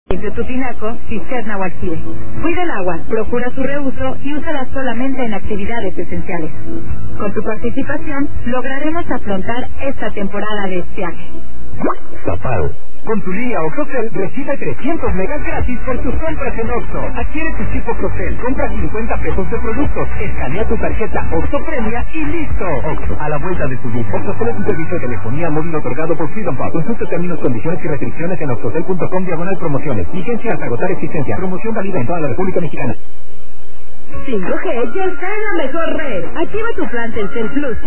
Limpia tu tinaco, cisterna o aljibe. Cuida el agua, procura su reuso y úsala solamente en actividades esenciales. Con tu participación, lograremos afrontar esta temporada de estiaje. Zapal. Con tu línea OXXOCEL recibe 300 megas gratis por tus compras en Oxxo. Adquiere tu chip OXXOCEL, compra 50 pesos de productos, escanea tu tarjeta Oxxo Premia y listo. Oxxo, a la vuelta de tu vida. OXXOCEL es un servicio de telefonía móvil otorgado por Freedom Pub. Consulta términos, condiciones y restricciones en oxxocel.com/promociones. Vigencia hasta agotar existencia. Promoción válida en toda la República Mexicana. 5G ya está en la mejor red. Activa tu plan Telcel Plus